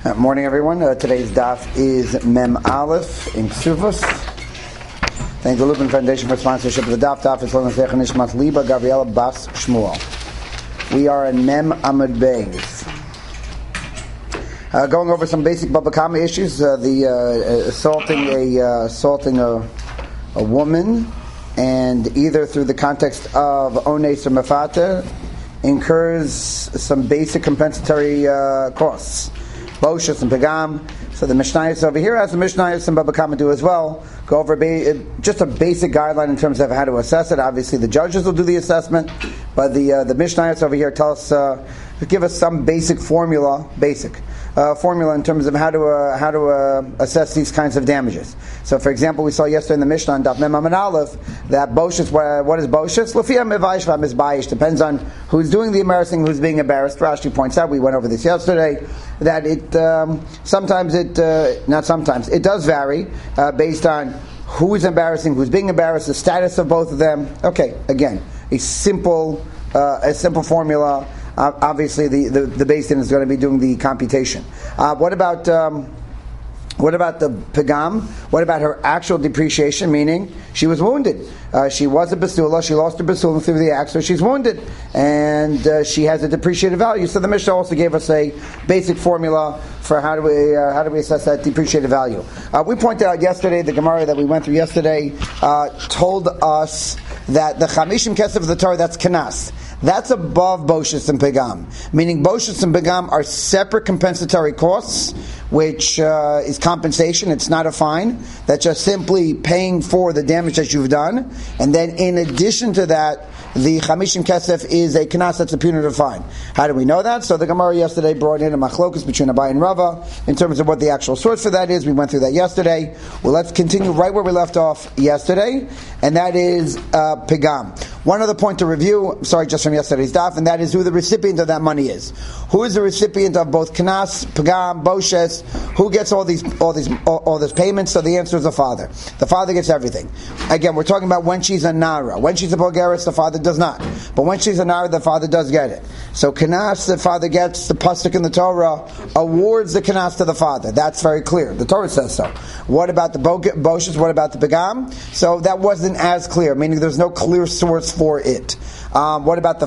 Morning, everyone. Today's daf is Mem Aleph in Ksuvos. Thank the Lupin Foundation for sponsorship of the daf. Daf is Lona Zecha Nishmat Liba Gabriela Bas Shmuel. We are in Mem Amud Beis. Going over some basic Baba Kama issues. Assaulting a woman, and either through the context of Ones or Mafata, incurs some basic compensatory costs. Boshus and Pagam. So the Mishnayos over here, as the Mishnayos and Baba Kama do as well, go over just a basic guideline in terms of how to assess it. Obviously, the judges will do the assessment, but the Mishnayos over here tell us, give us some basic formula in terms of how to assess these kinds of damages. So, for example, we saw yesterday in the Mishnah on Daf Mem Amud Aleph that Boshus, what is Boshus? L'fiyah mevaish v'mizbayish, depends on who's doing the embarrassing, who's being embarrassed. Rashi points out, we went over this yesterday, that it does vary based on who is embarrassing, who's being embarrassed, the status of both of them. Okay, again, a simple formula. Obviously, the Beis Din is going to be doing the computation. What about the Pagam? What about her actual depreciation? Meaning, she was wounded. She was a Basula. She lost her Basula through the axe, so she's wounded, and she has a depreciated value. So the Mishnah also gave us a basic formula for how do we assess that depreciated value. We pointed out yesterday, the Gemara that we went through yesterday told us that the Chamishim Kesef of the Torah, that's Kanas. That's above Boshus and Pagam. Meaning Boshus and Pagam are separate compensatory costs, which is compensation. It's not a fine. That's just simply paying for the damage that you've done. And then in addition to that, the Chamishim Kesef is a Knas, that's a punitive fine. How do we know that? So the Gemara yesterday brought in a machlokus between Abai and Rava in terms of what the actual source for that is. We went through that yesterday. Well, let's continue right where we left off yesterday, and that is Pagam. One other point to review, just from yesterday's daf, and that is who the recipient of that money is. Who is the recipient of both Knas, Pagam, Boshes? Who gets all these payments? So the answer is the father. The father gets everything. Again, we're talking about when she's a Nara. When she's a Bulgaris, the father does not. But when she's a Nara, the father does get it. So Knas, the father gets, the pasuk in the Torah awards the Knas to the father. That's very clear. The Torah says so. What about the Boshes? What about the Pagam? So that wasn't as clear, meaning there's no clear source for it. What about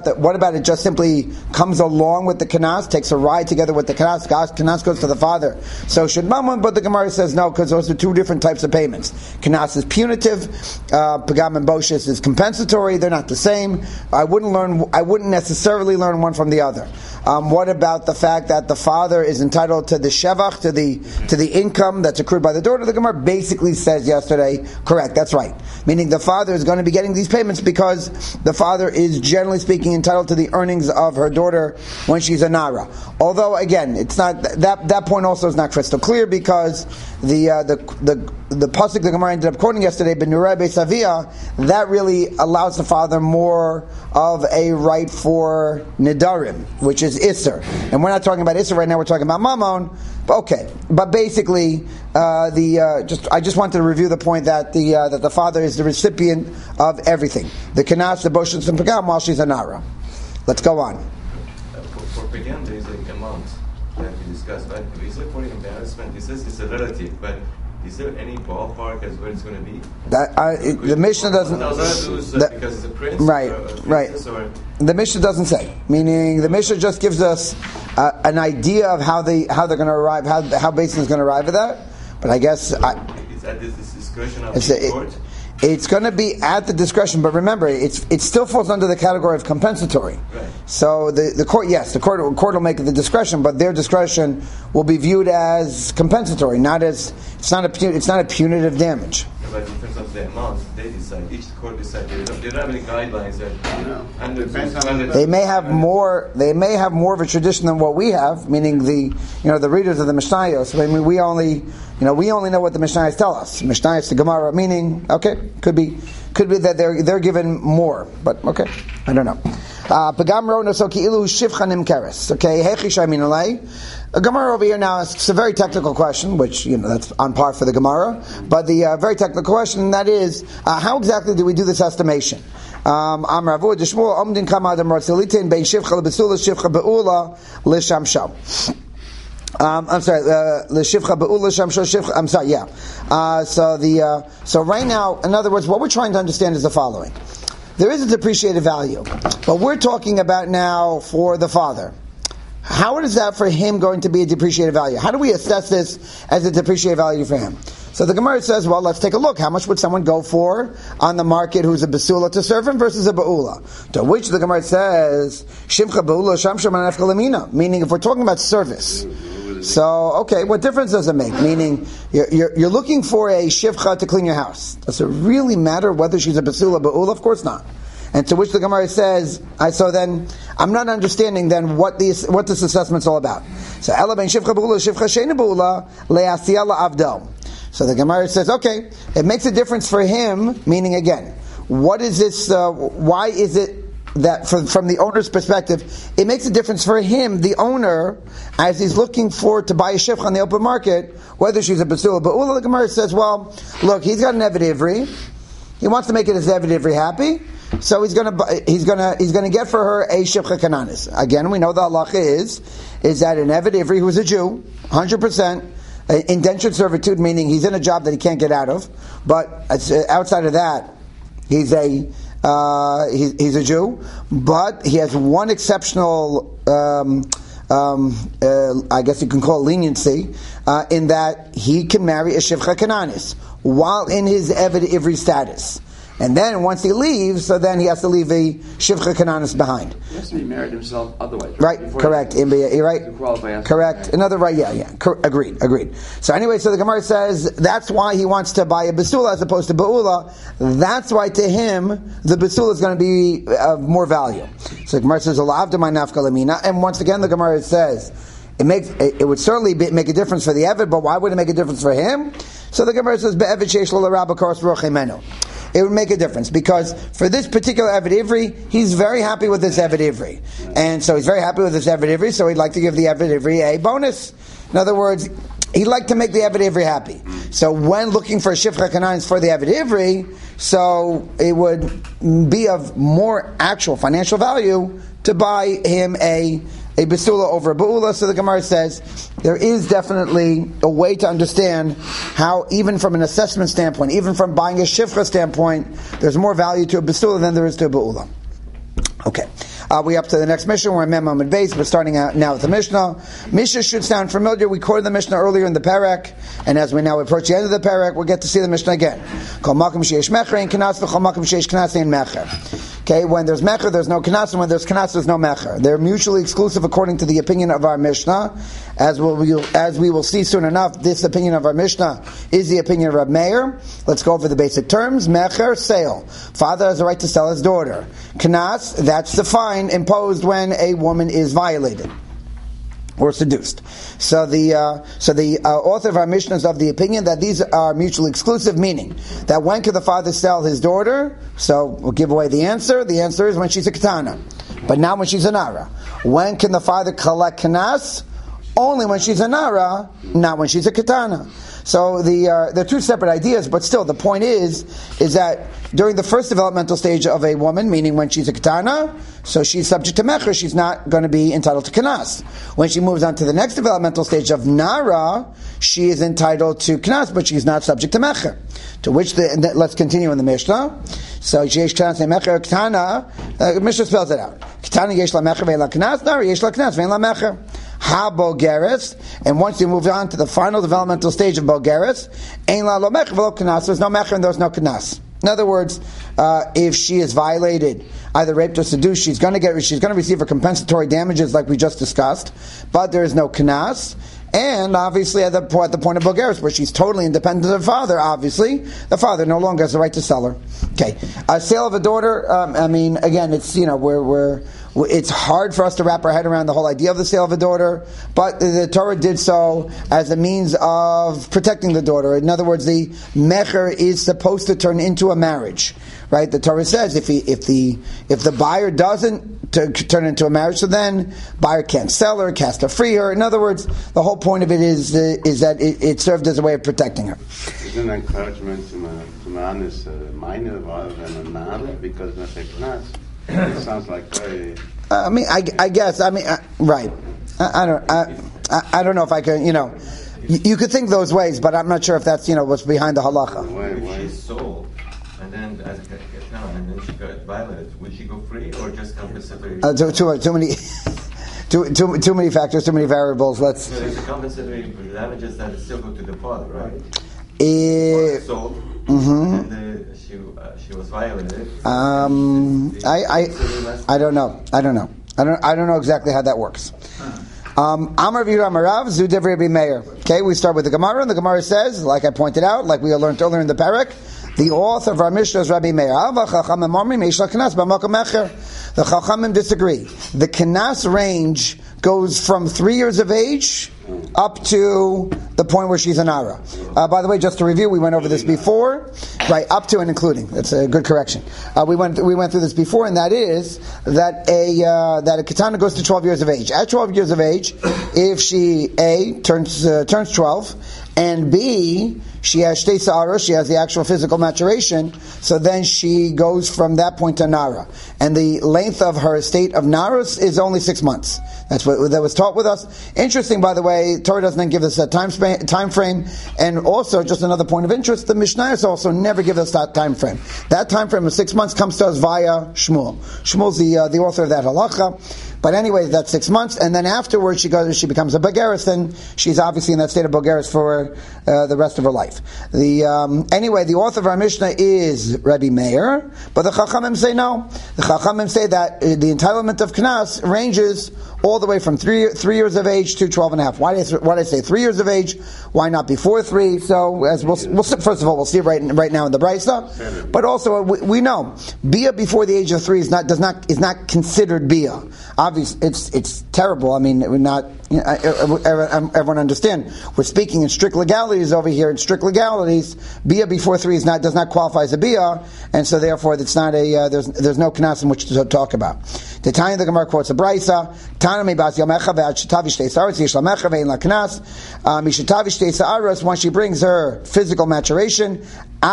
it just simply comes along with the Knas, takes a ride together with the Knas, Knas goes to the father. So should Mammon, but the Gemara says no, because those are two different types of payments. Knas is punitive, Pagam and Boshes is compensatory, they're not the same. I wouldn't necessarily learn one from the other. What about the fact that the father is entitled to the shevach, to the income that's accrued by the daughter? The Gemara basically says yesterday, correct, that's right. Meaning the father is going to be getting these payments because the father is generally speaking entitled to the earnings of her daughter when she's a Nara. Although again, it's not that point also is not crystal clear, because the pasuk the Gemara ended up quoting yesterday, Benurei Beisavia, that really allows the father more of a right for Nidarim, which is Isser. And we're not talking about Isser right now, we're talking about Mammon. Okay, but basically, I just wanted to review the point that the father is the recipient of everything, the Knas, the Boshus, and Pagam, while she's a Nara. Let's go on. For Pagam, there is an amount that we discussed, but is it for embarrassment? He says it's a relative, but is there any ballpark as where it's going to be? The Mishnah doesn't. Because it's a prince, right? The Mishnah doesn't say. Meaning, the Mishnah just gives us an idea of how they're going to arrive, how Beis Din is going to arrive at that. But I guess it's at this discretion of the court. It's going to be at the discretion, but remember, it still falls under the category of compensatory. Right. So the court, yes, the court will make the discretion, but their discretion will be viewed as compensatory, it's not a punitive damage. But in terms of the amount, they decide. Each court decides. They don't have any guidelines that they may have more. They may have more of a tradition than what we have. Meaning the readers of the Mishnayos. I mean, we only know what the Mishnayos tell us. Mishnayos, the Gemara. Meaning, okay, could be that they're given more, but okay, I don't know. Pagam ro nasoki ilu shivchanim keres. Okay, hechi shaymin alei. A Gemara over here now asks a very technical question, which, that's on par for the Gemara, but the very technical question, and that is, how exactly do we do this estimation? Amravu d'shmuel omdin kama adam ratzilitin bein shivcha lebesula shivcha beula l'shamsham. I'm sorry. L'shivcha be'ula shamshor shivcha. I'm sorry. Yeah. So right now, in other words, what we're trying to understand is the following: there is a depreciated value, but we're talking about now for the father. How is that for him going to be a depreciated value? How do we assess this as a depreciated value for him? So the Gemara says, well, let's take a look. How much would someone go for on the market who's a basula to serve him versus a ba'ula? To which the Gemara says, Shivcha ba'ula shamsham anafka lamina. Meaning, if we're talking about service. So, okay, what difference does it make? Meaning, you're looking for a shivcha to clean your house. Does it really matter whether she's a basula or ba'ula? Of course not. And to which the Gemara says, so then, I'm not understanding then what this assessment's all about. So, Ela ben shivcha ba'ula, shivcha sheina ba'ula, le'asiyah la'avdo. So the Gemara says, okay, it makes a difference for him, meaning again, what is this, why is it that from the owner's perspective, it makes a difference for him, the owner, as he's looking to buy a shivcha on the open market, whether she's a basula. But the Gemara says, well, look, he's got an Eved Ivri, he wants to make it his Eved Ivri happy, so he's going to get for her a shivcha kananis. Again, we know the halacha is that an Eved Ivri who is a Jew, 100%, indentured servitude, meaning he's in a job that he can't get out of, but outside of that, he's a Jew, but he has one exceptional, I guess you can call it leniency, in that he can marry a shivcha kananis while in his Eved Ivri status. And then once he leaves, so then he has to leave a shivcha kananis behind. He has to be married himself otherwise. Right, correct. You're right. Correct. Another right, yeah. Agreed. So anyway, so the Gemara says that's why he wants to buy a basula as opposed to ba'ula. That's why to him, the basula is going to be of more value. So the Gemara says, and once again the Gemara says, it would certainly make a difference for the Eved, but why would it make a difference for him? So the Gemara says, it would make a difference because for this particular Eved Ivri, he's very happy with this Eved Ivri, and so he's very happy with this Eved Ivri. So he'd like to give the Eved Ivri a bonus. In other words, he'd like to make the Eved Ivri happy. So when looking for a shivcha kananis for the Eved Ivri, so it would be of more actual financial value to buy him a basula over a ba'ula. So the Gemara says there is definitely a way to understand how, even from an assessment standpoint, even from buying a shivcha standpoint, there's more value to a basula than there is to a ba'ula. Okay. We up to the next Mishnah. We're in Mem Amud Beis. We're starting out now with the Mishnah. Mishnah should sound familiar. We quoted the Mishnah earlier in the Perek, and as we now approach the end of the Perek, we'll get to see the Mishnah again. Kol makom sheyesh mecher ein kanas, v'chol makom sheyesh kanas ein mecher. Okay, when there's mecher, there's no kanas, and when there's kanas, there's no mecher. They're mutually exclusive according to the opinion of our Mishnah. As we will see soon enough, this opinion of our Mishnah is the opinion of Reb Meir. Let's go over the basic terms. Mecher, sale. Father has the right to sell his daughter. Kanas, that's the fine imposed when a woman is violated or seduced. So the author of our Mishnah is of the opinion that these are mutually exclusive, meaning that when can the father sell his daughter? So we'll give away the answer. The answer is when she's a katana, but not when she's a nara. When can the father collect kanas? Only when she's a nara, not when she's a katana. So they're two separate ideas, but still the point is that during the first developmental stage of a woman, meaning when she's a katana, so she's subject to mecher, she's not going to be entitled to kanas. When she moves on to the next developmental stage of nara, she is entitled to kanas, but she's not subject to mecher. To which let's continue in the Mishnah. So yesh kanas mecher katana. Mishnah spells it out. Katana yesh la mecher ve'en la kanas, nara yesh la kanas ve'en la mecher. Ha Bogeres, and once you move on to the final developmental stage of Bogeres, Ein la lo mecher v'lo kanas, there's no mecher and there's no kanas. In other words, if she is violated, either raped or seduced, she's going to receive her compensatory damages like we just discussed, but there is no kanas. And obviously at the point of Bogeres, where she's totally independent of her father, obviously, the father no longer has the right to sell her. Okay. A sale of a daughter, again, it's, it's hard for us to wrap our head around the whole idea of the sale of a daughter, but the Torah did so as a means of protecting the daughter. In other words, the mecher is supposed to turn into a marriage, right? The Torah says if the buyer doesn't turn into a marriage, so then buyer can't sell her, cast her free her. In other words, the whole point of it is that it served as a way of protecting her. Isn't encouragement to man is minor rather than a nara because not a knas? It sounds like very. I guess. Right. I don't. I don't know if I can, you could think those ways, but I'm not sure if that's, what's behind the halacha. If she's sold, and then as a ketana, and then she got violated, would she go free or just compensatory? Too many factors, too many variables. So there's a compensatory damages that still go to the father, right? Sold, and she was violated. I don't know. I don't know exactly how that works. Amar V'Yura Amarav Zu Devrei Rabbi Meir. Okay, we start with the Gemara, and the Gemara says, like I pointed out, like we learned earlier in the parak, the author of our Mishnah is Rabbi Meir. The Chachamim disagree. The Kanas range goes from 3 years of age up to the point where she's an Ara. By the way, just to review, we went over this before, right? Up to and including. That's a good correction. We went through this before, and that is that a Ketana goes to 12 years of age. At 12 years of age, if she A turns 12, and B she has shtei sa'ara, she has the actual physical maturation, so then she goes from that point to Nara. And the length of her state of Narus is only 6 months. That's what that was taught with us. Interesting, by the way, Torah doesn't give us a time frame, and also, just another point of interest, the Mishnayos also never give us that time frame. That time frame of 6 months comes to us via Shmuel. Shmuel's the author of that halacha. But anyway, that's 6 months, and then afterwards she becomes a Bogeres, and she's obviously in that state of Bogeres for the rest of her life. Anyway, the author of our Mishnah is Rabbi Meir, but the Chachamim say no. The Chachamim say that the entitlement of Knas ranges all the way from 3 years of age to 12 and a half. Why did I say 3 years of age? Why not before 3? So, as we'll first of all, we'll see right now in the Brisa, but also we know Bia before the age of 3 is not considered Bia. Obviously, it's terrible. I mean, we're not. Everyone understand. We're speaking in strict legalities over here. In strict legalities, Bia before 3 does not qualify as a Bia, and so therefore it's not a. There's no Knas in which to talk about. The Tanya the Gemara quotes a Brisa. Once she brings her physical maturation,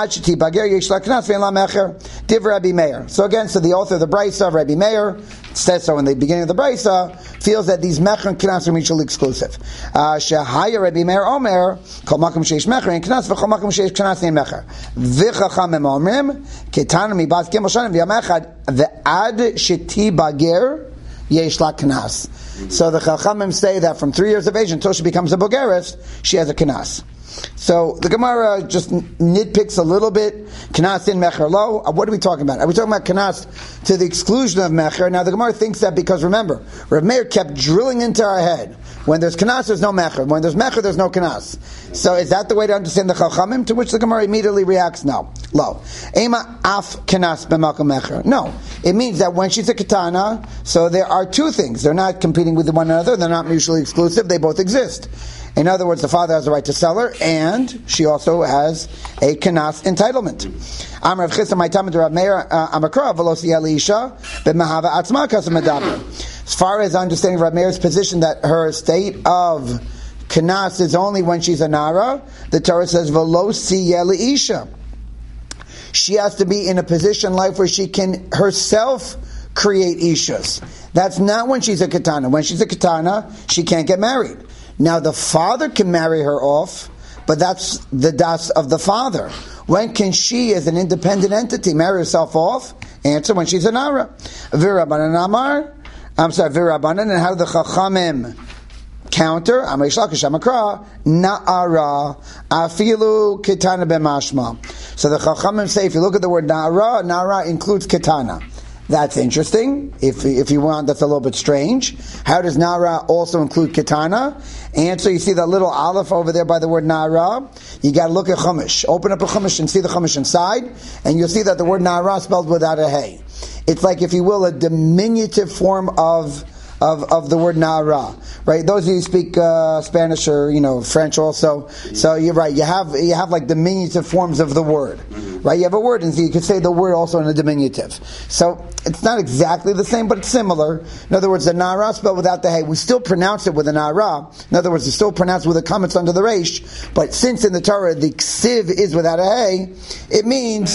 so again, the author of the Brisa, Rabbi Meir, says so in the beginning of the Brisa, feels that these mecher and knas are mutually exclusive. Shehaya Rabbi Meir Omer, kol makom sheish mecher and knas, v'chol makom sheish knas and mecher. V'chachamim omrim, ketana mibat gimel shanim v'yamechad, v'ad sheti bager, yesh la knas. So the Chachamim say that from 3 years of age until she becomes a Bogeres, she has a knas. So the Gemara just nitpicks a little bit. Knas in Mecher lo. What are we talking about? Are we talking about Knas to the exclusion of Mecher? Now the Gemara thinks that because remember, Rav Meir kept drilling into our head. When there's Knas, there's no Mecher. When there's Mecher, there's no Knas. So is that the way to understand the Chachamim? To which the Gemara immediately reacts, no. Lo. Ema af Knas b'makom Mecher. No. It means that when she's a Ketana, so there are two things. They're not competing with one another. They're not mutually exclusive. They both exist. In other words, the father has the right to sell her, and she also has a Knas entitlement. As far as understanding Rav Meir's position that her state of Knas is only when she's a Nara, the Torah says, V'lo siyeh le'isha. She has to be in a position in life where she can herself create Ishas. That's not when she's a Ketana. When she's a Ketana, she can't get married. Now the father can marry her off, but that's the das of the father. When can she, as an independent entity, marry herself off? Answer, when she's a Nara. V'Rabbanan Amar. V'Rabbanan, and how do the Chachamim counter? Amar Yishlakish Amakra, Na'ara, Afilu Ketana B'mashma. So the Chachamim say, if you look at the word Na'ara, Na'ara includes Ketana. That's interesting. If you want, that's a little bit strange. How does Nara also include Ketana? Answer, you see that little aleph over there by the word Nara. You got to look at Chumash. Open up a Chumash and see the Chumash inside, and you'll see that the word Nara is spelled without a hey. It's like, if you will, a diminutive form of the word Nara, right? Those of you who speak Spanish or French also, so you're right. You have like diminutive forms of the word, right? You have a word, and so you could say the word also in a diminutive. So it's not exactly the same, but it's similar. In other words, the Nara spelled without the hey. We still pronounce it with a Nara. In other words, it's still pronounced with the comments under the resh. But since in the Torah the ksiv is without a hey, it means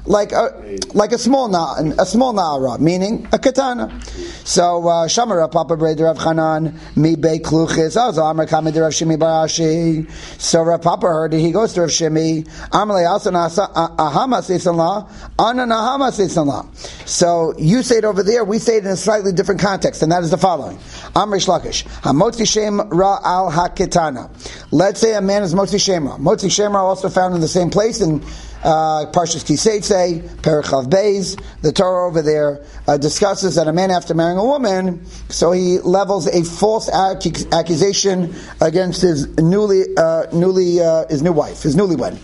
like a small na'ara, meaning a katana. So Shamar Papa Breder Rav Chanan mi be kluchis. Amar Kamid Rav Shimi Barashi. So Rav Papa heard it. He goes to Rav Shimi. Amalei Asana Ahama Seisanla. Ana Nahama Seisanla. So you say it over there. We say it in a slightly different context, and that is the following: Amr Shlakish Hamotzi Shem Ra Al Hakitana. Let's say a man is Motzi Shem Ra. Motzi Shem Ra also found in the same place in Parshas Kiseitze, Perichav Beis. The Torah over there discusses that a man, after marrying a woman, so he levels a false accusation against his new wife, his newlywed.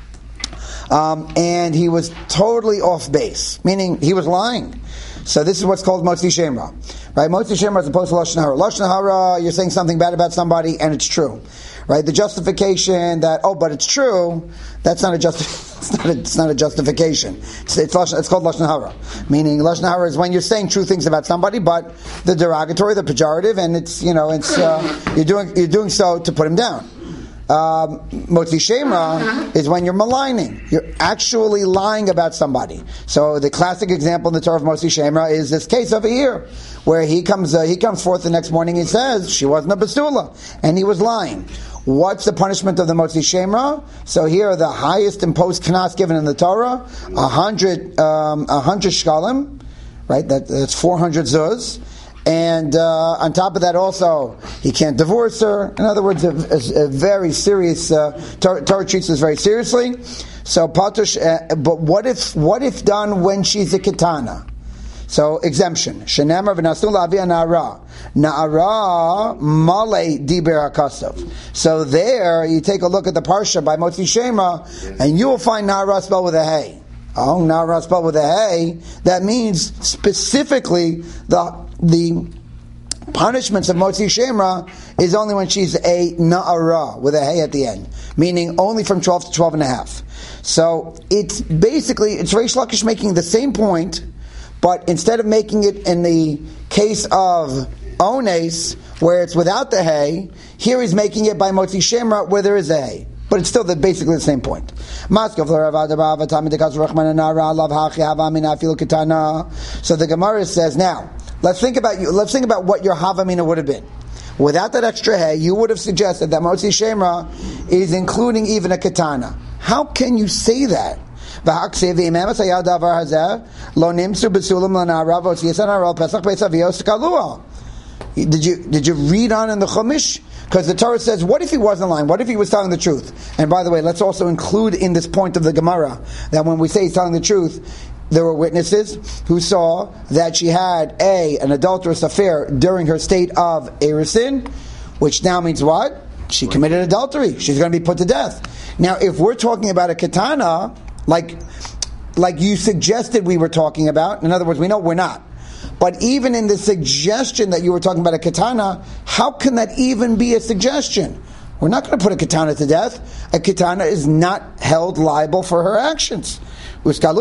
And he was totally off base, meaning he was lying. So this is what's called Motzi Shemra, right? Motzi Shemra as opposed to Lashon Hara. Lashon Hara, you're saying something bad about somebody and it's true, right? The justification that, but it's true, that's not it's not a justification. It's called Lashon Hara, meaning Lashon Hara is when you're saying true things about somebody, but the derogatory, the pejorative, and it's you're doing so to put him down. Motzi Shemra is when you're maligning. You're actually lying about somebody. So the classic example in the Torah of Motzi Shemra is this case over here, where he comes forth the next morning. He says she wasn't a basula, and he was lying. What's the punishment of the Motzi Shemra? So here, the highest imposed knas given in the Torah, 100 shkalim, right? That's 400 zuz. And on top of that, also he can't divorce her. In other words, a very serious Torah treats this very seriously. So patush, but what if done when she's a ketana? So exemption. Shenemar v'nasu la'avia na'ara male diber hakasav. So there you take a look at the parsha by Motzi Shemra, and you will find na'ara spelled with a hey. Oh, na'ara spelled with a hey. That means specifically the punishments of Motzi Shemra is only when she's a na'ara with a hey at the end, meaning only from 12 to 12 and a half. So it's Reish Lakish making the same point, but instead of making it in the case of Ones, where it's without the hay, here he's making it by Motzi Shemra, where there is a hay. But it's still basically the same point. So the Gemara says, now, let's think about what your Havamina would have been. Without that extra hay, you would have suggested that Motzi Shemra is including even a katana. How can you say that? Did you read on in the Chumash? Because the Torah says, what if he wasn't lying? What if he was telling the truth? And by the way, let's also include in this point of the Gemara that when we say he's telling the truth, there were witnesses who saw that she had an adulterous affair during her state of Erusin, which now means what? She committed adultery. She's going to be put to death. Now, if we're talking about a katana, like you suggested we were talking about, in other words, we know we're not. But even in the suggestion that you were talking about a katana, how can that even be a suggestion? We're not going to put a katana to death. A katana is not held liable for her actions. Without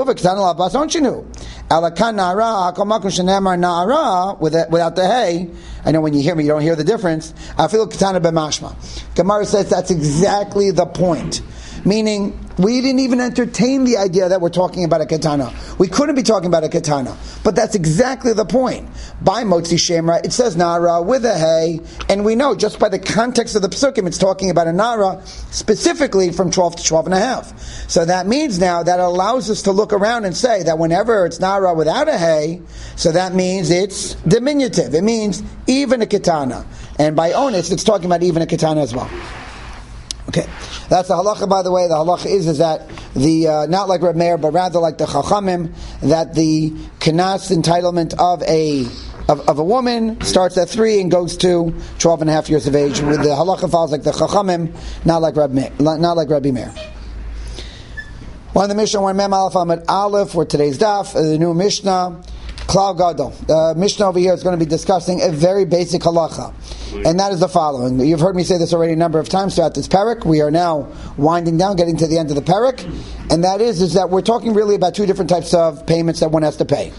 the hay, I know when you hear me, you don't hear the difference. I feel katana b'mashma. Gemara says that's exactly the point. Meaning, we didn't even entertain the idea that we're talking about a katana. We couldn't be talking about a katana. But that's exactly the point. By Motzi Shemra, it says Nara with a hay, and we know just by the context of the Pesukim, it's talking about a Nara specifically from 12 to 12 and a half. So that means now that allows us to look around and say that whenever it's Nara without a hay, so that means it's diminutive. It means even a katana. And by onus, it's talking about even a katana as well. Okay, that's the halacha. By the way, the halacha is that the not like Reb Meir, but rather like the Chachamim, that the kanas entitlement of a woman starts at 3 and goes to 12 and a half years of age. With the halacha follows like the Chachamim, not like Rabbi Meir. One of the Mishnah, one Mem Aleph Amud Aleph for today's daf, the new Mishnah. Klal Gadol. The Mishnah over here is going to be discussing a very basic halacha. And that is the following. You've heard me say this already a number of times throughout this parak. We are now winding down, getting to the end of the parak. And that is that we're talking really about two different types of payments that one has to pay.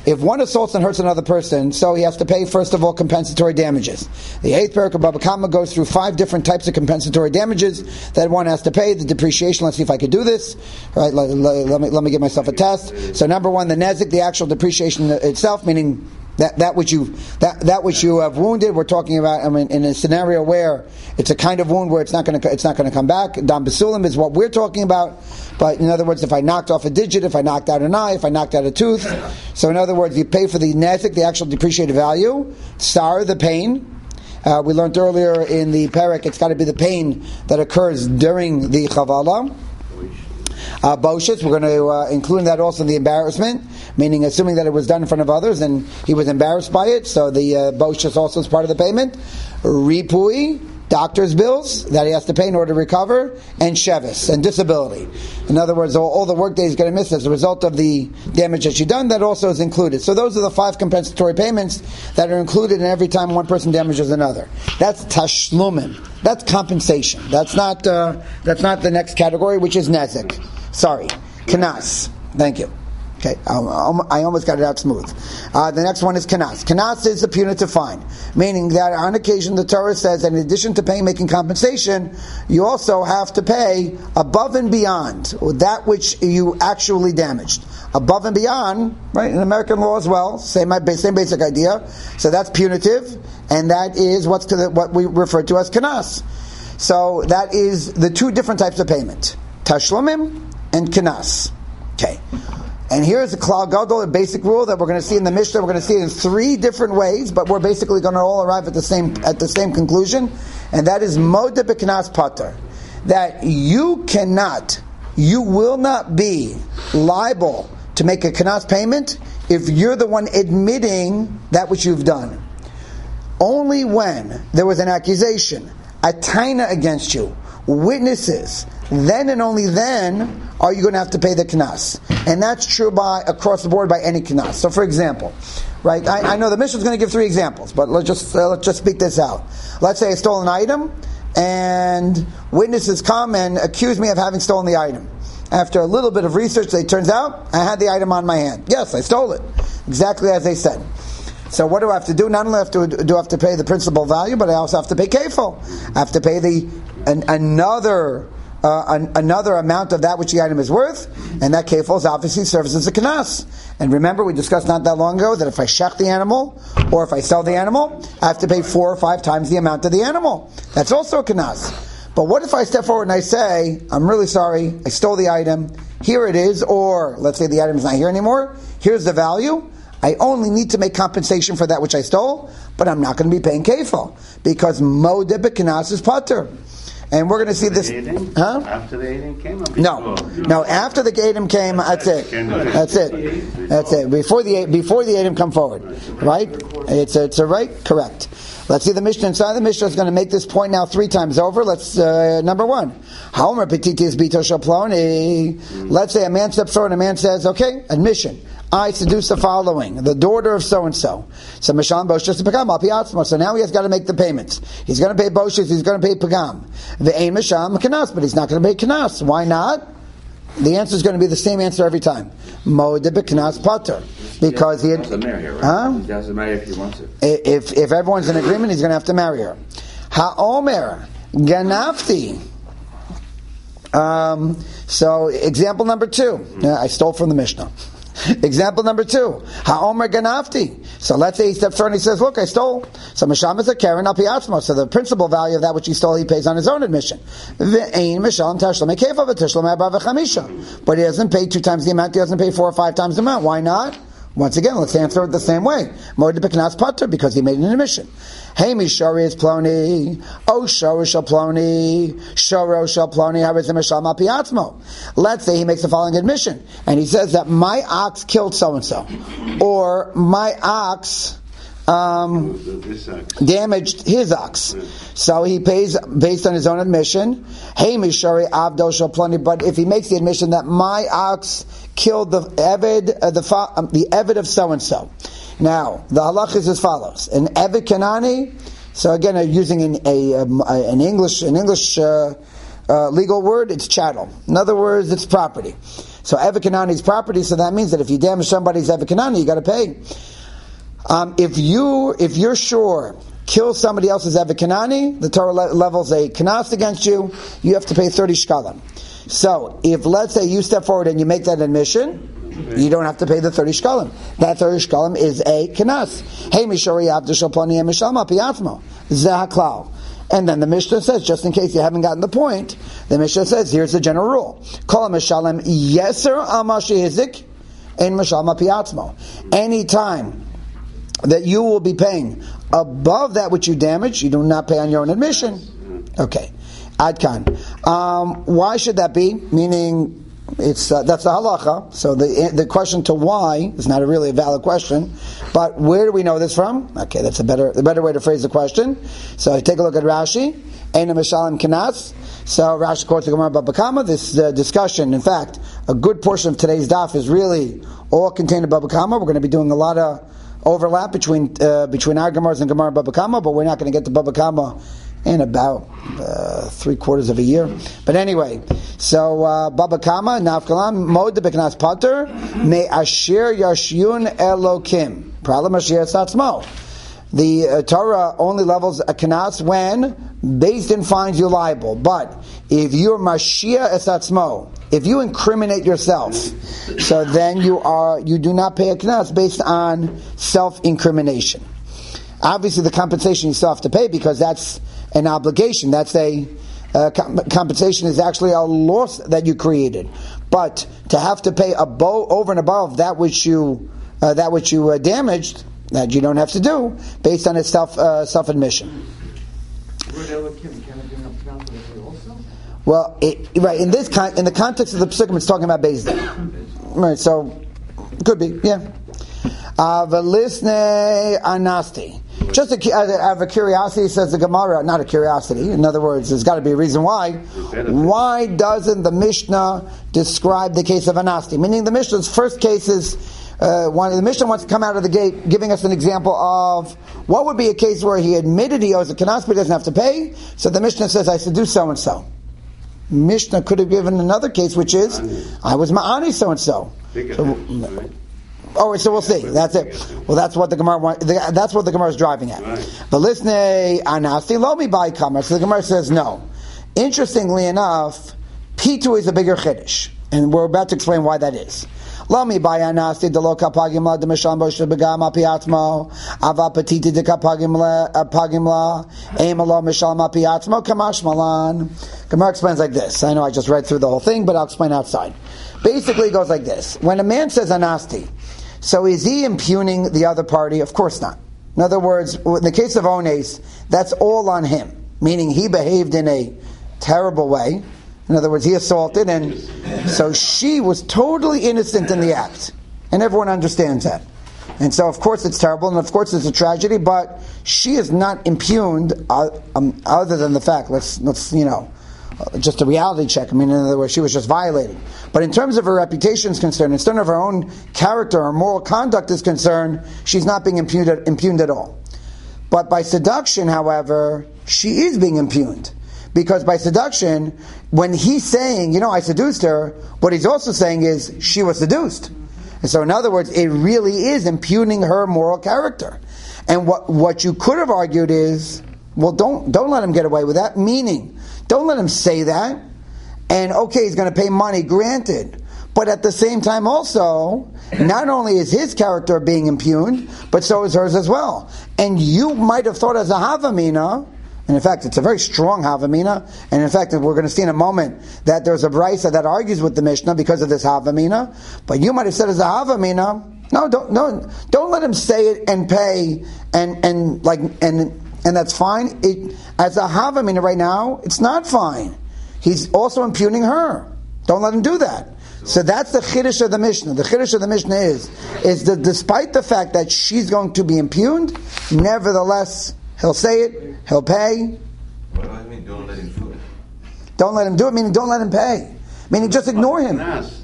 if one assaults and hurts another person, so he has to pay, first of all, compensatory damages. The 8th parak of Baba Kama goes through 5 different types of compensatory damages that one has to pay. The depreciation, let's see if I could do this. Right, let me give myself a test. So number 1, the nezik, the actual depreciation itself, meaning that which you have wounded. We're talking about, I mean, in a scenario where it's a kind of wound where it's not going to come back. Dam Basulim is what we're talking about. But in other words, if I knocked off a digit, if I knocked out an eye, if I knocked out a tooth, so in other words, you pay for the nezik, the actual depreciated value, sar, the pain. We learned earlier in the parak, it's got to be the pain that occurs during the chavala. Boshets, we're going to include that also in the embarrassment, meaning assuming that it was done in front of others and he was embarrassed by it, so the boshets also is part of the payment. Ripui, doctor's bills that he has to pay in order to recover, and shevis, and disability. In other words, all the work that he's going to miss as a result of the damage that you've done, that also is included. So those are the 5 compensatory payments that are included in every time one person damages another. That's tashlumim. That's compensation. That's not the next category, which is nezik. Sorry, kanas. Thank you. Okay, I almost got it out smooth. The next one is kanas. Kanas is a punitive fine, meaning that on occasion the Torah says that in addition to making compensation, you also have to pay above and beyond that which you actually damaged. Above and beyond, right, in American law as well, same basic idea. So that's punitive, and that is what we refer to as kanas. So that is the 2 different types of payment: tashlumim and kanas. Okay. And here's a klal gadol, a basic rule that we're going to see in the Mishnah. We're going to see it in 3 different ways, but we're basically going to all arrive at the same conclusion, and that is modeh b'knas pater. That you will not be liable to make a kanas payment if you're the one admitting that which you've done. Only when there was an accusation, a taina against you, witnesses, then and only then are you going to have to pay the knas. And that's true across the board by any knas. So for example, right, I know the Mishnah is going to give 3 examples, but let's just speak this out. Let's say I stole an item, and witnesses come and accuse me of having stolen the item. After a little bit of research, it turns out I had the item on my hand. Yes, I stole it, exactly as they said. So what do I have to do? Not only do I have to pay the principal value, but I also have to pay kefil. I have to pay another amount of that which the item is worth, and that kefil obviously serves as a kanas. And remember, we discussed not that long ago that if I shech the animal, or if I sell the animal, I have to pay 4 or 5 times the amount of the animal. That's also a kanas. But what if I step forward and I say, I'm really sorry, I stole the item, here it is, or let's say the item is not here anymore, here's the value, I only need to make compensation for that which I stole, but I'm not going to be paying kefil, because modeh b'kanas is pater. And we're going to see this. After the Edom came? No. After the Edom came, that's it. Before the Edom come forward, right? It's a right, correct. Let's see the Mishnah inside. The Mishnah is going to make this point now 3 times over. Let's number 1. Haomer petitis bito shaploni. Let's say a man steps forward and a man says, "Okay, admission. I seduce the following, the daughter of so and so. So Misham Boshas Pagam Al Piatzma. So now he has got to make the payments. He's going to pay Boshas. He's going to pay Pagam. The Ein Misham Kanas, but he's not going to pay Kanas. Why not? The answer is going to be the same answer every time. Modeh b'Kanas pater, because he has to marry her. Right? He has to marry if he wants it. If everyone's in agreement, he's going to have to marry her. Haomer Ganafti. So example number 2. I stole from the Mishnah. Example number 2. Haomer ganafti. So let's say he steps forward and he says, look, I stole. So Misham is a Karen al piatzmo. So the principal value of that which he stole, he pays on his own admission. Ve'ein Misham tashlum ekeva v'tashlum aba v'chamisha. But he doesn't pay 2 times the amount, he doesn't pay 4 or 5 times the amount. Why not? Once again, let's answer it the same way. Modeh b'Kanas pater, because he made an admission. Hey, Mishari is ploni. Oh, Shoro shall ploni. Shoro shall ploni. Harizim Misham al piatzmo. Let's say he makes the following admission, and he says that my ox killed so and so, or my ox damaged his ox. So he pays based on his own admission. Hey, Mishari Avdo shall ploni. But if he makes the admission that my ox killed the Eved of so and so. Now the halach is as follows: an Eved Kanani. So again, using an English legal word, it's chattel. In other words, it's property. So Evet Kanani is property, so that means that if you damage somebody's Evet Kanani, you got to pay. If you're sure kill somebody else's Evet Kanani, the Torah levels a Kanas against you, you have to pay 30 shkalim. So, if let's say you step forward and you make that admission, you don't have to pay the 30 shkalim. That 30 shkalim is a Kanas. Hey, Mishori Abdishal Plani and Mishalma Piatmo. Zahaklal. And then the Mishnah says, just in case you haven't gotten the point, the Mishnah says, here's the general rule. Kol Mishalem Yeser Amashi Hizik and Mishalma Piatmo. Any time that you will be paying above that which you damage, you do not pay on your own admission. Okay. Adkan. Why should that be? Meaning, it's that's the halacha. So the question to why is not really a valid question. But where do we know this from? Okay, that's the better way to phrase the question. So take a look at Rashi. Eina Mishalem Kanas. So Rashi quotes the Gemara Baba Kama. This discussion, in fact, a good portion of today's daf is really all contained in Baba Kama. We're going to be doing a lot of overlap between our Gemaras and Gemara Baba Kama, but we're not going to get to Baba Kama in about 3/4 of a year. But anyway, so Baba Kama, Nafkalam, Mod Beknas Pater, Me Asher Yashyun Elokim. Problem Asher Satzmo. The Torah only levels a Kanas when Beis Din finds you liable. But if you're Mashiach Esatzmo, if you incriminate yourself, so then you do not pay a Kanas based on self-incrimination. Obviously, the compensation you still have to pay because that's an obligation. That's a compensation is actually a loss that you created. But to have to pay over and above that which you damaged, that you don't have to do based on its self admission. Well, right in the context of the psukim, it's talking about Beis Din. Right, so could be, yeah. Velisne anasti. Just out of a curiosity, says the Gemara, not a curiosity. In other words, there's got to be a reason why. Why doesn't the Mishnah describe the case of anasti? Meaning the Mishnah's first case is, the Mishnah wants to come out of the gate giving us an example of what would be a case where he admitted he owes a kanas but he doesn't have to pay. So the Mishnah says, I seduced so-and-so. Mishnah could have given another case, which is, I was ma'ani so-and-so. So we'll see. That's it. Well, that's what the Gemara. That's what the Gemara is driving at. But listen, anasti lo mi bai kamar. So the Gemara says no. Interestingly enough, Pitu is a bigger chiddush, and we're about to explain why that is. Lo mi bai anasti de lo kapagim la de misham bo shebegam apiatmo ava petiti de kapagim la emalo misham apiatmo kamash malan. Gemara explains like this. I know I just read through the whole thing, but I'll explain outside. Basically, it goes like this: when a man says anasti, so is he impugning the other party? Of course not. In other words, in the case of Ones, that's all on him. Meaning he behaved in a terrible way. In other words, he assaulted, and so she was totally innocent in the act. And everyone understands that. And so of course it's terrible, and of course it's a tragedy, but she is not impugned other than the fact, let's just a reality check. I mean, in other words, she was just violating. But in terms of her reputation is concerned, in terms of her own character or moral conduct is concerned, she's not being impugned at all. But by seduction, however, she is being impugned. Because by seduction, when he's saying, I seduced her, what he's also saying is, she was seduced. And so in other words, it really is impugning her moral character. And what you could have argued is, well, don't let him get away with that. Meaning, don't let him say that. And okay, he's going to pay money, granted. But at the same time also, not only is his character being impugned, but so is hers as well. And you might have thought as a havamina, and in fact it's a very strong havamina, and in fact we're going to see in a moment that there's a brisa that argues with the Mishnah because of this havamina, but you might have said as a havamina, no, don't let him say it and pay, and that's fine. As a havamina right now, it's not fine. He's also impugning her. Don't let him do that. So that's the chiddush of the Mishnah. The chiddush of the Mishnah is that despite the fact that she's going to be impugned, nevertheless, he'll say it, he'll pay. What do I mean, don't let him do it? Don't let him do it, meaning don't let him pay. Meaning just ignore him.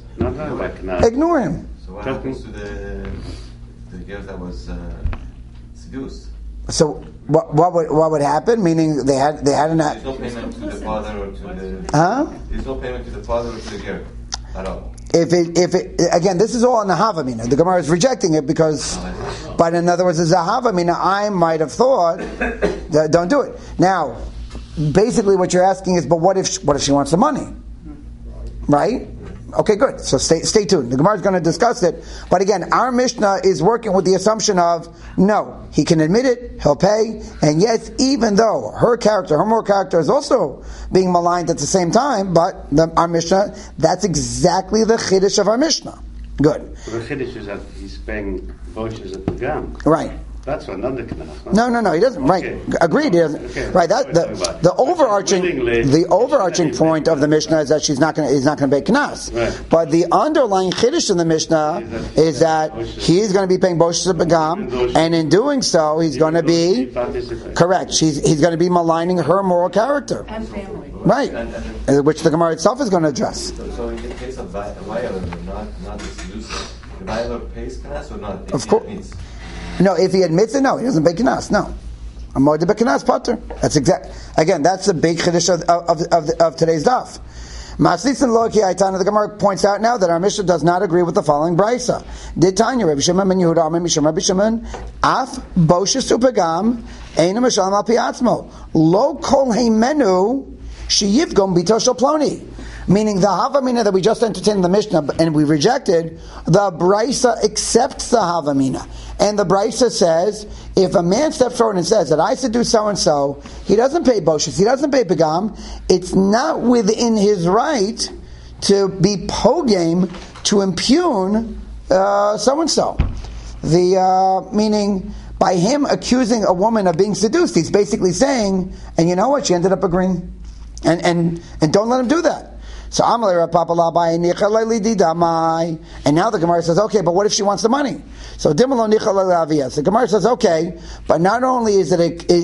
Ignore him. So what happens to the girl that was seduced? So what would happen? Meaning they had an. There's no payment to the father or to the. There's no payment to the father or to the girl at all. if it again, this is all in the Havamina. The Gemara is rejecting it because, but in other words, as a Havamina, I might have thought, don't do it. Now, basically, what you're asking is, but what if she wants the money, right? Okay, good. So stay tuned. The Gemara is going to discuss it. But again, our Mishnah is working with the assumption of, no, he can admit it, he'll pay, and yes, even though her moral character is also being maligned at the same time, but our Mishnah, that's exactly the Chiddush of our Mishnah. Good. So the Chiddush is that he's paying Bosh's at the Gam. Right. That's another Knas. No, he doesn't. Right, okay. Agreed. He doesn't. Okay. Right. That the overarching point of the Mishnah is that he's not going to pay Knas. Right. But the underlying Chiddush in the Mishnah is that he's going to be paying Bosh's Begam, and in doing so, he's going to be correct. He's going to be maligning her moral character and family. Right, which the Gemara itself is going to address. So in the case of violator, not the seducer, the violator pays Knas or not? Of course. No, if he admits it, no, he doesn't pay Knas. No, a moed beKnas pater. That's again, that's the big chiddush of today's daf. Maslitzin Loki Aitana. The Gemara points out now that our Mishnah does not agree with the following brisa. Did Tanya Rabbi Shimon ben Yehuda Amar Mishum Rabbi Shimon Af Boshus Upagam Eina Mishalim Al Piatzmo Lo Kol Heimenu Sheyivgom Bito Shel Ploni. Meaning the Havamina that we just entertained in the Mishnah and we rejected, the Brisa accepts the Havamina. And the Brisa says, if a man steps forward and says that I seduce so-and-so, he doesn't pay Boshus, he doesn't pay Pagam, it's not within his right to be pogame, to impugn so-and-so. Meaning, by him accusing a woman of being seduced, he's basically saying, and you know what, she ended up agreeing. And don't let him do that. So Amalei Papa Labai Nichalei Didamai, and now the Gemara says, okay, but what if she wants the money? So Dimalo Nichalei Avias. The Gemara says, okay, but not only is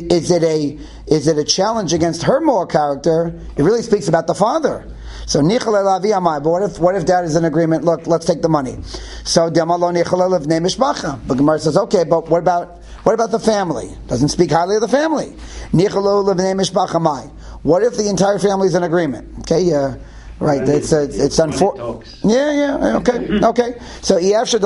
it a challenge against her moral character, it really speaks about the father. So Nichalei Aviamai. But what if dad is in agreement? Look, let's take the money. So Dimalo Nichalei Levnei Mishpacha. The Gemara says, okay, but what about the family? Doesn't speak highly of the family. Nichalei Levnei Mishpacha Mai. What if the entire family is in agreement? Okay, right, it's unfortunate. Yeah, okay. So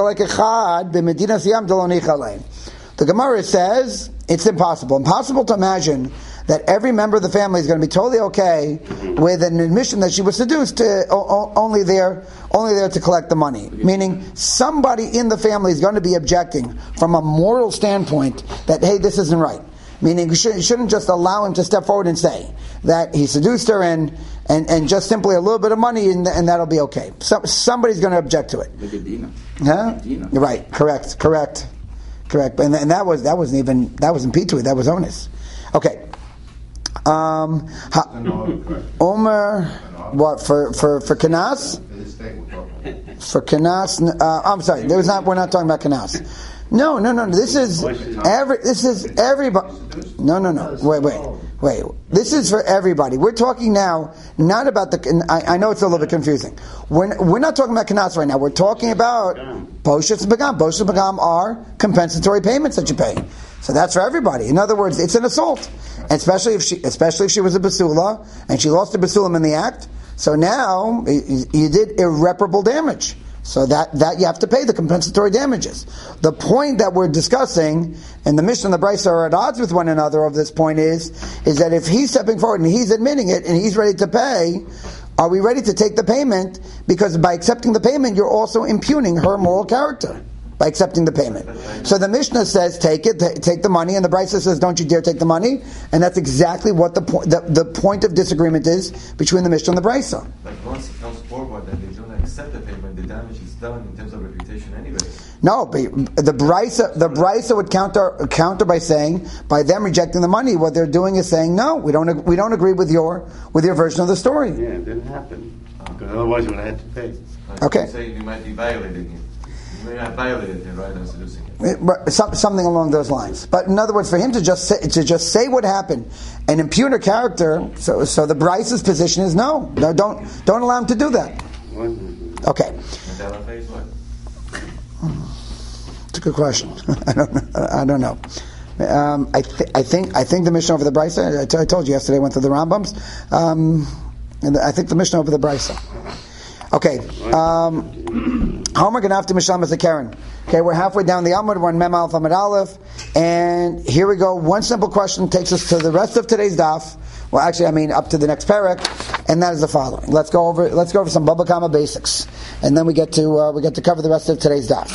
the Gemara says it's impossible to imagine that every member of the family is going to be totally okay with an admission that she was seduced, only there to collect the money. Meaning somebody in the family is going to be objecting from a moral standpoint that, hey, this isn't right. Meaning you shouldn't just allow him to step forward and say that he seduced her and just simply a little bit of money and that'll be okay. Somebody's going to object to it. Look at Dina. Huh? Dina. Right. Correct. And that wasn't Pitui. That was onus. Okay. Omer, what for Kanas? For Kanas? I'm sorry. We're not talking about Kanas. No. This is everybody. No. Wait. This is for everybody. We're talking now not about I know it's a little bit confusing. We're not talking about Kanas right now. We're talking about Boshus Begam. Boshus Begam are compensatory payments that you pay. So that's for everybody. In other words, it's an assault, and especially if she was a basula and she lost her basulim in the act. So now you did irreparable damage. So that you have to pay the compensatory damages. The point that we're discussing, and the Mishnah and the Brisa are at odds with one another of this point is that if he's stepping forward and he's admitting it and he's ready to pay, are we ready to take the payment? Because by accepting the payment, you're also impugning her moral character by accepting the payment. So the Mishnah says, take the money, and the Brisa says, don't you dare take the money, and that's exactly what the point of disagreement is between the Mishnah and the Brisa. But once it comes forward that they don't accept the payment, the damage is done in terms of reputation anyway. No, but the Brisa would counter by saying, by them rejecting the money, what they're doing is saying, no, we don't agree with your version of the story. Yeah, it didn't happen because otherwise you would have had to pay. Okay. You say you might be violating him. You may have violated him, right? I'm seducing him. Something along those lines. But in other words, for him to just say what happened and impugn her character, so the Brice's position is no, don't allow him to do that. Okay. It's a good question. I don't know. I think the Mishnah over the Brisa. I told you yesterday I went to the Rambams. And I think the Mishnah over the Brisa. Okay. Homer Ganafti Mishlam as a Karen. Okay, we're halfway down the Amud. We're on Mem Aleph Amud Aleph, and here we go. One simple question takes us to the rest of today's daf. Well, actually, I mean up to the next parak, and that is the following. Let's go over some Baba Kama basics, and then we get to cover the rest of today's daf.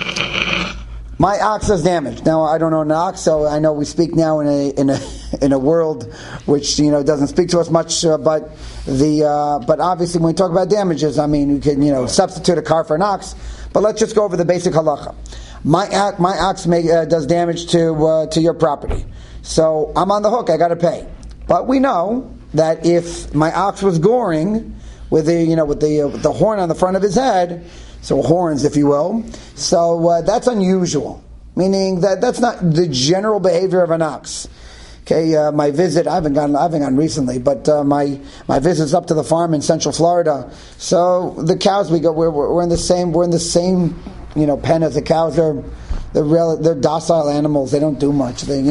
My ox is damaged. Now I don't own an ox, so I know we speak now in a world which doesn't speak to us much. But obviously when we talk about damages, I mean you can substitute a car for an ox. But let's just go over the basic halacha. My ox does damage to your property, so I'm on the hook. I got to pay. But we know that if my ox was goring with the horn on the front of his head. So horns, if you will. So that's unusual, meaning that's not the general behavior of an ox. Okay, my visit, I haven't gone recently, but my visit's up to the farm in Central Florida. So the cows we're in the same pen as the cows. They're docile animals. They don't do much. They're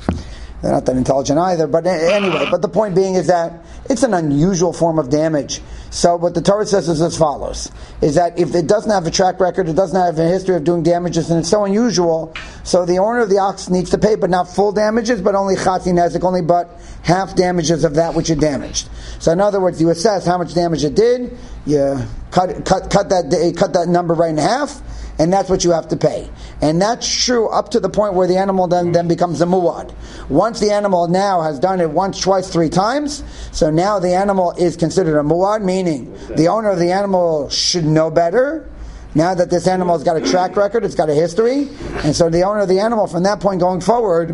not that intelligent either. But anyway, but the point being is that it's an unusual form of damage. So what the Torah says is as follows, is that if it doesn't have a track record, it doesn't have a history of doing damages, and it's so unusual, so the owner of the ox needs to pay, but not full damages, but only chatzi nezek, only but half damages of that which it damaged. So in other words, you assess how much damage it did, you cut that number right in half, and that's what you have to pay. And that's true up to the point where the animal then becomes a muad. Once the animal now has done it once, twice, 3 times, so now the animal is considered a muad, meaning the owner of the animal should know better. Now that this animal has got a track record, it's got a history, and so the owner of the animal from that point going forward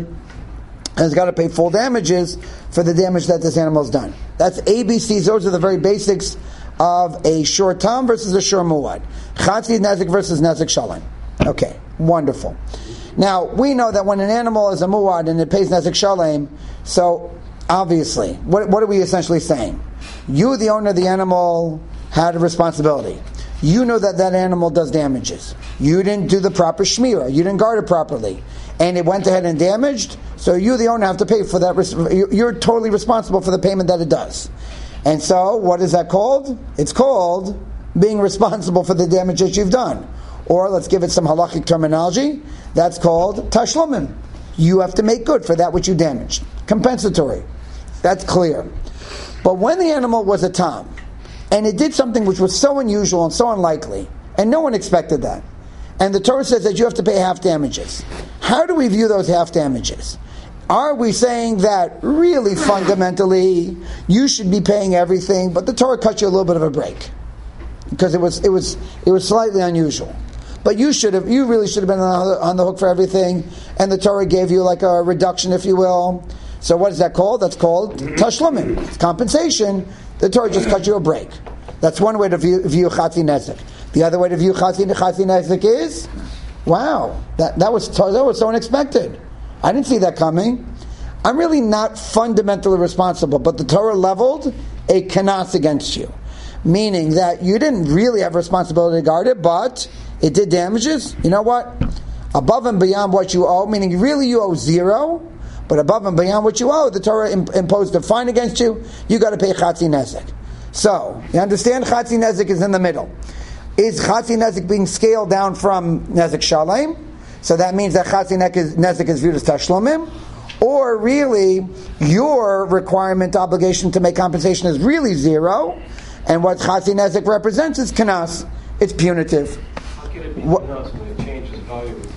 has got to pay full damages for the damage that this animal has done. That's ABCs. Those are the very basics of a shor tam versus a shor muad. Chatzi nezek versus nezek shalem. Okay, wonderful. Now, we know that when an animal is a muad and it pays nezek shalem, so obviously, what are we essentially saying? You, the owner of the animal, had a responsibility. You know that animal does damages. You didn't do the proper shmirah. You didn't guard it properly. And it went ahead and damaged, so you, the owner, have to pay for that. You're totally responsible for the payment that it does. And so, what is that called? It's called being responsible for the damage that you've done. Or, let's give it some halachic terminology, that's called tashlumim. You have to make good for that which you damaged. Compensatory. That's clear. But when the animal was a tam, and it did something which was so unusual and so unlikely, and no one expected that, and the Torah says that you have to pay half damages, how do we view those half damages? Are we saying that really fundamentally you should be paying everything, but the Torah cut you a little bit of a break because it was slightly unusual, but you really should have been on the hook for everything, and the Torah gave you like a reduction, if you will. So what is that called? That's called tashlumim. It's compensation. The Torah just cut you a break. That's one way to view chatzi nezek. The other way to view chatzi nezek is, wow, that was so unexpected. I didn't see that coming. I'm really not fundamentally responsible, but the Torah leveled a kanas against you. Meaning that you didn't really have responsibility to guard it, but it did damages. You know what? Above and beyond what you owe, meaning really you owe 0, but above and beyond what you owe, the Torah imposed a fine against you, you got to pay chatzi nezek. So, you understand? Chatzi nezek is in the middle. Is chatzi nezek being scaled down from nezek shalem? So that means that chatzi nezek is viewed as tashlumim, or really your requirement, obligation to make compensation is really 0, and what chatzi nezek represents is kanas. It's punitive. How can it be kanas when it changes value with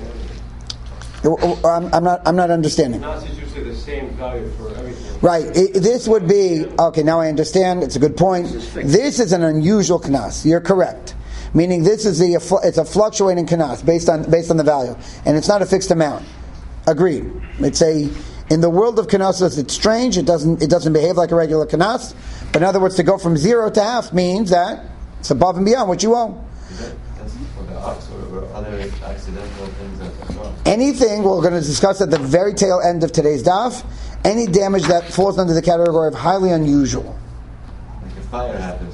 different value? I'm not understanding. Kanas is usually the same value for everything. Right. This would be okay. Now I understand. It's a good point. This is an unusual kanas. You're correct. Meaning this is it's a fluctuating kanas based on the value, and it's not a fixed amount. Agreed. In the world of kanasos, it's strange. It doesn't behave like a regular kanas. But in other words, to go from 0 to half means that it's above and beyond what you owe. That's for the ox or other accidental things as well. Anything we're going to discuss at the very tail end of today's daf. Any damage that falls under the category of highly unusual. Like if fire happens.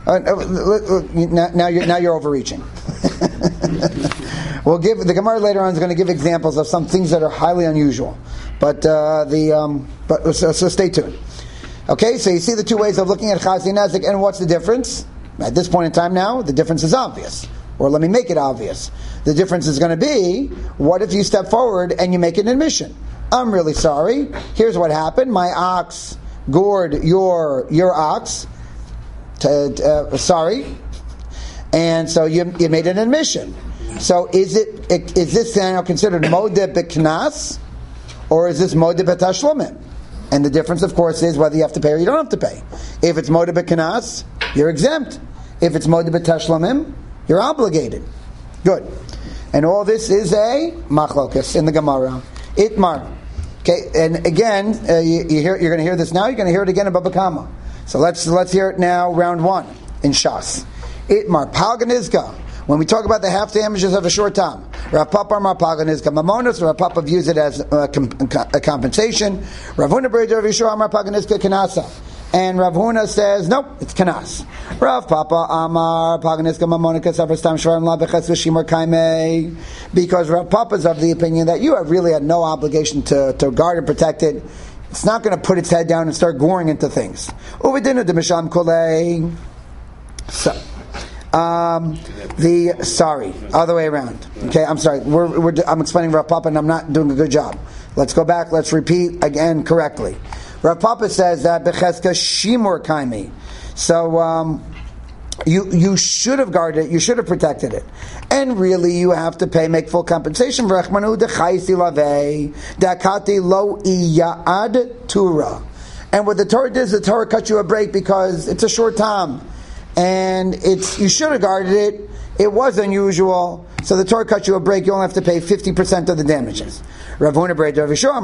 Now you're overreaching. We'll give the Gemara later on is going to give examples of some things that are highly unusual, but so stay tuned. Okay, so you see the two ways of looking at chatzi nezek, and what's the difference? At this point in time now, the difference is obvious. Or let me make it obvious. The difference is going to be, what if you step forward and you make an admission? I'm really sorry. Here's what happened. My ox gored your ox. Sorry. And so you made an admission. So is this now considered modeh b'knas, or is this modeh b'tashlumim? And the difference, of course, is whether you have to pay or you don't have to pay. If it's modeh b'knas, you're exempt. If it's modeh b'tashlumim, you're obligated. Good. And all this is a machlokas in the Gemara. Itmar. Okay, and again, you're going to hear this now. You're going to hear it again in Baba Kama. So let's hear it now. Round 1 in Shas. Itmar palganizka. When we talk about the half damages of a short time, Rav Papa Mar palganizka mamonos. Rav Papa views it as a compensation. Rav Huna B'Rei Rav Yeshua Mar palganizka kanasa. And Rav Huna says, nope, it's kanas. Rav Papa Amar Paganiska Mamonika Savastam Shvarim La Beches V'Shimur Kaimei. Because Rav Papa is of the opinion that you have really had no obligation to guard and protect it. It's not going to put its head down and start goring into things. Uvidinu de Misham Kolei. So, sorry, other way around. Okay, I'm sorry. I'm explaining Rav Papa and I'm not doing a good job. Let's go back. Let's repeat again correctly. Rav Papa says that Becheska Shimur Kaimi. So you should have guarded it, you should have protected it. And really you have to make full compensation. V'rechmanu dechaisi lavei dakati lo iyad tura. And what the Torah does, the Torah cuts you a break because it's a short time. And you should have guarded it. It was unusual. So the Torah cuts you a break, you only have to pay 50% of the damages. They're in a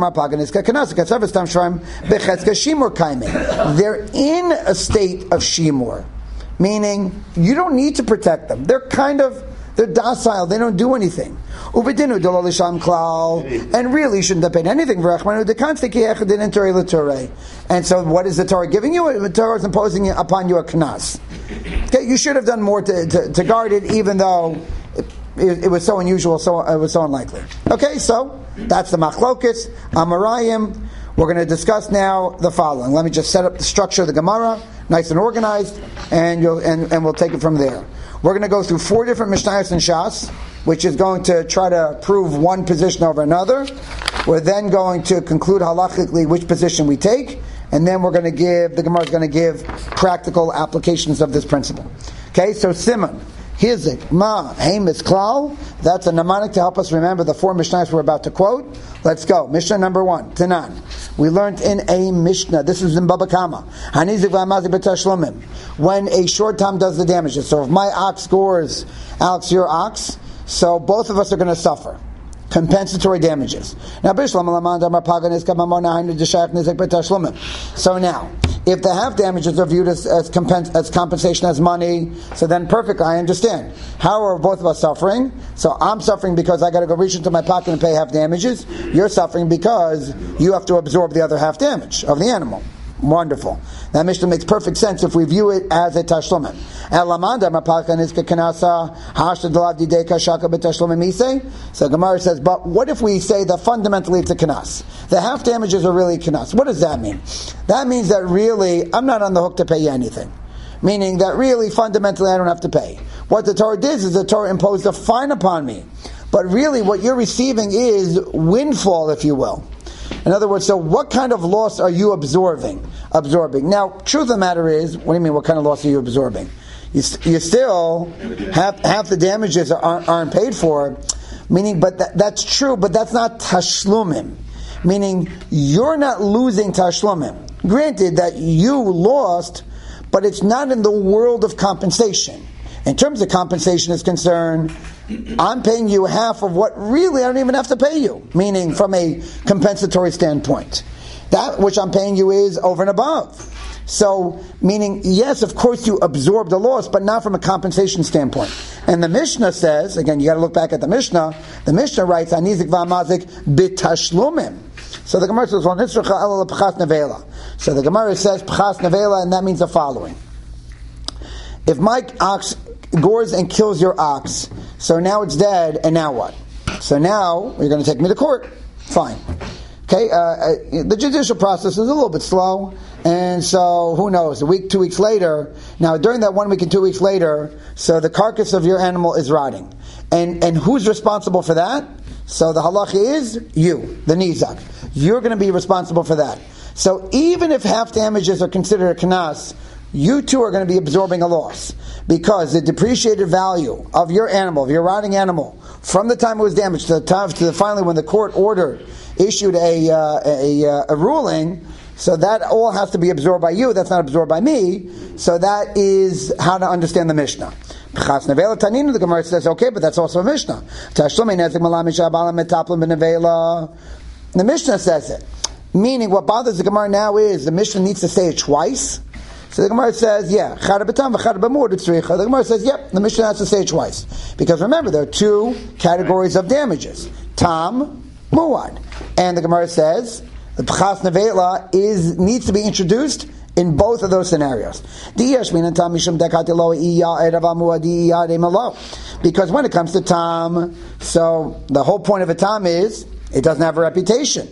state of shimur, meaning you don't need to protect them. They're docile, they don't do anything. And really you shouldn't have paid anything. And so what is the Torah giving you? The Torah is imposing upon you a knas. Okay, you should have done more to guard it, even though it was so unusual, it was so unlikely. Okay, so that's the machlokas, amarayim. We're going to discuss now the following. Let me just set up the structure of the Gemara, nice and organized, and we'll take it from there. We're going to go through 4 different Mishnayos and Shas, which is going to try to prove one position over another. We're then going to conclude halachically which position we take, and then the Gemara is going to give practical applications of this principle. Okay, so Simon. Hizik, Ma, Hamis, Klal. That's a mnemonic to help us remember the 4 Mishnahs we're about to quote. Let's go. Mishnah number 1, Tanan. We learned in a Mishnah, this is in Baba Kama, Hanizik v'amazik b'tashlumim. When a short time does the damages. So if my ox scores, Alex, your ox, so both of us are going to suffer. Compensatory damages. Now, so now, if the half damages are viewed as compensation as money, so then perfect, I understand. How are both of us suffering? So I'm suffering because I got to go reach into my pocket and pay half damages. You're suffering because you have to absorb the other half damage of the animal. Wonderful. That Mishnah makes perfect sense if we view it as a tashlumim. So Gemara says, but what if we say that fundamentally it's a kanas? The half damages are really kanas. What does that mean? That means that really I'm not on the hook to pay you anything. Meaning that really fundamentally I don't have to pay. What the Torah did is the Torah imposed a fine upon me. But really what you're receiving is windfall, if you will. In other words, so what kind of loss are you absorbing? Now, truth of the matter is, what do you mean, what kind of loss are you absorbing? You still, half the damages aren't paid for, meaning, but that's true, but that's not tashlumim. Meaning, you're not losing tashlumim. Granted that you lost, but it's not in the world of compensation. In terms of compensation is concerned, I'm paying you half of what really I don't even have to pay you. Meaning from a compensatory standpoint. That which I'm paying you is over and above. So, meaning, yes, of course you absorb the loss, but not from a compensation standpoint. And the Mishnah says, again, you got to look back at the Mishnah writes, Anizik v'amazik b'tashlumim. So the Gemara says, so the Gemara says, P'chas nevela, and that means the following. If my ox gores and kills your ox, so now it's dead, and now what? So now you're going to take me to court. Fine. Okay, the judicial process is a little bit slow, And so, who knows, a week, 2 weeks later, now during that 1 week and 2 weeks later, so the carcass of your animal is rotting. And who's responsible for that? So the halacha is you, the nizak. You're going to be responsible for that. So even if half damages are considered a kanas, you too are going to be absorbing a loss. Because the depreciated value of your animal, of your rotting animal, from the time it was damaged to the finally when the court issued a ruling, so that all has to be absorbed by you. That's not absorbed by me. So that is how to understand the Mishnah. The Gemara says, okay, but that's also a Mishnah. The Mishnah says it. Meaning, what bothers the Gemara now is the Mishnah needs to say it twice. So the Gemara says, yeah, the Gemara says, yep, the Mishnah has to say it twice. Because remember, there are two categories of damages. Tam, muad. And the Gemara says, the P'chas Nevela needs to be introduced in both of those scenarios. Because when it comes to tam, so the whole point of a tam is, it doesn't have a reputation.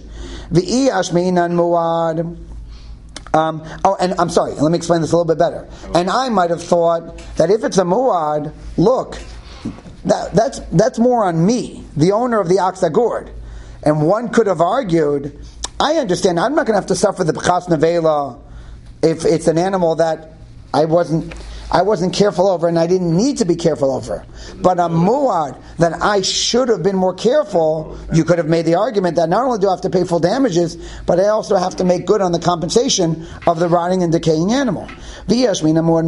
And I'm sorry, let me explain this a little bit better. And I might have thought that if it's a muad, look, that's more on me, the owner of the ox agord. And one could have argued, I understand, I'm not going to have to suffer the B'chas Nevela if it's an animal that I wasn't careful over and I didn't need to be careful over. But a muad that I should have been more careful, you could have made the argument that not only do I have to pay full damages, but I also have to make good on the compensation of the rotting and decaying animal. And you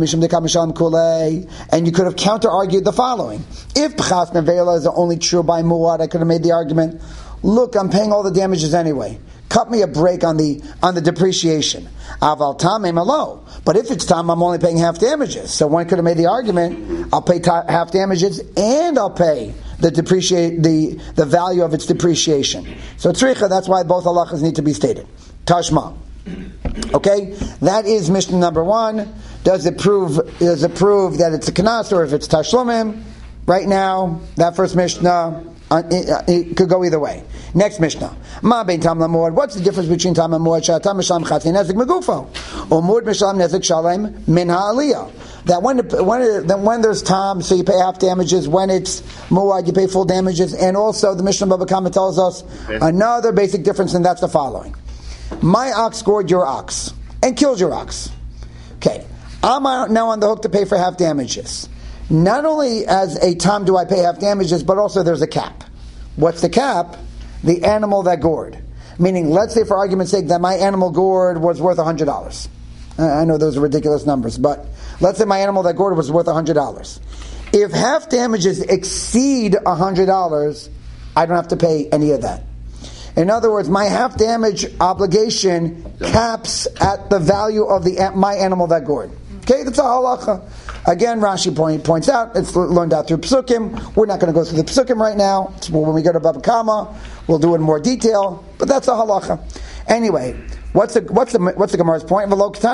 could have counter-argued the following. If B'chas Nevela is only true by muad, I could have made the argument, look, I'm paying all the damages anyway. Cut me a break on the depreciation. Aval tamim alo. But if it's tam, I'm only paying half damages. So one could have made the argument, I'll pay half damages and I'll pay the value of its depreciation. So tzricha, that's why both halachas need to be stated. Tashma. Okay? That is Mishnah number 1. Does it prove that it's a kanas or if it's tashlumim? Right now, that first Mishnah, it could go either way. Next Mishnah. Ma bein tam lamud. What's the difference between tam and muad? Shatam mishlam chatzin nezik megufo, or muad mishlam nezik shalem min ha'aliyah. That when there's tam, so you pay half damages. When it's muad, you pay full damages. And also, the Mishnah Baba Kama tells us another basic difference, and that's the following: my ox gored your ox and killed your ox. Okay, I'm now on the hook to pay for half damages. Not only as a tam do I pay half damages, but also there's a cap. What's the cap? The animal that gored. Meaning, let's say for argument's sake that my animal gored was worth $100. I know those are ridiculous numbers, but let's say my animal that gored was worth $100. If half damages exceed $100, I don't have to pay any of that. In other words, my half damage obligation caps at the value of my animal that gored. Okay, that's a halacha. Again, Rashi points out, it's learned out through Psukim. We're not going to go through the Psukim right now. When we go to Baba Kama, we'll do it in more detail. But that's a halacha. Anyway, what's the Gemara's point?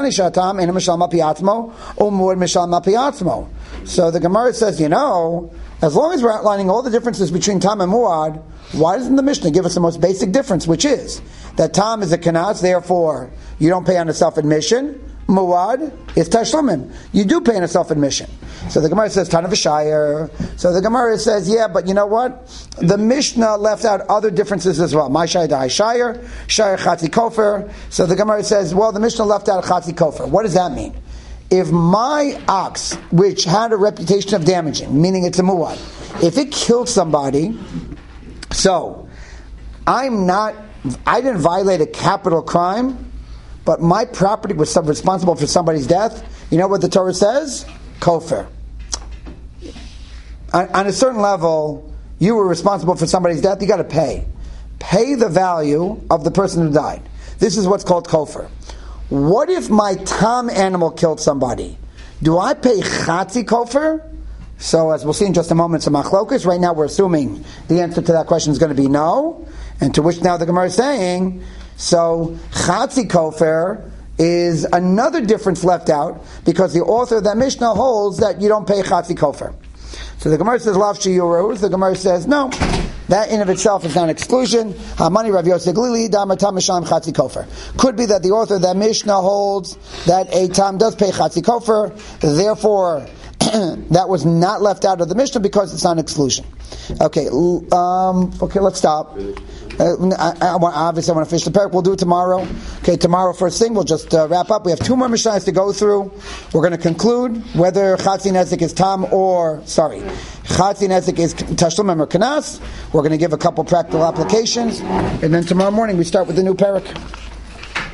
So the Gemara says, as long as we're outlining all the differences between tam and muad, why doesn't the Mishnah give us the most basic difference, which is that tam is a kanas, therefore you don't pay on a self-admission. Muad is tashlumim. You do pay in a self-admission. So the Gemara says, Tana v'shayir. So the Gemara says, yeah, but you know what? The Mishnah left out other differences as well. My shayir da'ai shayir, shayir chatzi kofer. So the Gemara says, well, the Mishnah left out chatzi kofer. What does that mean? If my ox, which had a reputation of damaging, meaning it's a muad, if it killed somebody, so I didn't violate a capital crime, but my property was responsible for somebody's death. You know what the Torah says? Kofer. On a certain level, you were responsible for somebody's death, you got to pay. Pay the value of the person who died. This is what's called kofer. What if my tam animal killed somebody? Do I pay chatzi kofer? So as we'll see in just a moment, some machlokas. Right now we're assuming the answer to that question is going to be no. And to which now the Gemara is saying, so chatzi kofer is another difference left out because the author of that Mishnah holds that you don't pay chatzi kofer. So the Gemara says lav sheyuruz. The Gemara says no. That in of itself is not an exclusion. Hamani Rav Yosef Glili Damar Tam Mishlam Chatzi Kofer. Could be that the author of that Mishnah holds that a Tam does pay Chatzi Kofer, therefore that was not left out of the Mishnah because it's not an exclusion. Okay, let's stop. Obviously I want to finish the parak. We'll do it tomorrow. Okay, tomorrow first thing we'll just wrap up. We have 2 more Mishnahs to go through. We're going to conclude whether Chatzi Nezik is Tam Chatzi Nezik is Tashlum or Kanas. We're going to give a couple practical applications, and then tomorrow morning we start with the new parak.